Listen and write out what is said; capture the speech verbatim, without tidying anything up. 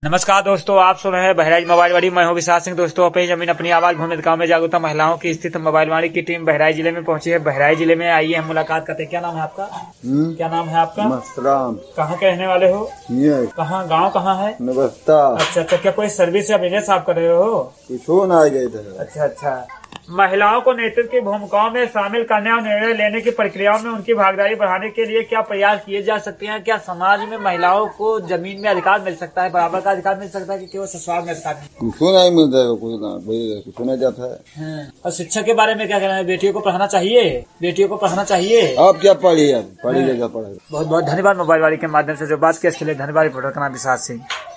नमस्कार दोस्तों, आप सुन रहे हैं बहराइच मोबाइलवाड़ी। मैं हूं विशाल सिंह। दोस्तों, अपनी जमीन अपनी आवाज भूमि गांव में जागरूकता महिलाओं की स्थित मोबाइलवाड़ी की टीम बहराइच जिले में पहुंची है। बहराइच जिले में आइए हम मुलाकात करते हैं। क्या नाम है आपका? हुँ? क्या नाम है आपका? मस्तराम। कहाँ के रहने वाले हो? ये कहाँ गाँव कहाँ है? नवस्था। अच्छा अच्छा, क्या कोई सर्विस या बिजनेस आप कर रहे हो? कुछ हो ना गए थे। अच्छा अच्छा। महिलाओं को नेतृत्व की भूमिकाओं में शामिल करने और निर्णय लेने की प्रक्रियाओं में उनकी भागीदारी बढ़ाने के लिए क्या प्रयास किए जा सकते हैं? क्या समाज में महिलाओं को जमीन में अधिकार मिल सकता है, बराबर का अधिकार मिल सकता है कि केवल ससुराल में अधिकार? कुछ नहीं मिलता है, कुछ ना कुछ नहीं जाता है। हाँ। और शिक्षा के बारे में क्या कहना है? बेटियों को पढ़ाना चाहिए? बेटियों को पढ़ाना चाहिए? आप क्या पढ़ी? अब पढ़ी क्या पढ़े? बहुत बहुत धन्यवाद मोबाइल वाली के माध्यम से जो बात की, इसके लिए धन्यवाद। रिपोर्टर का नाम विशाल सिंह।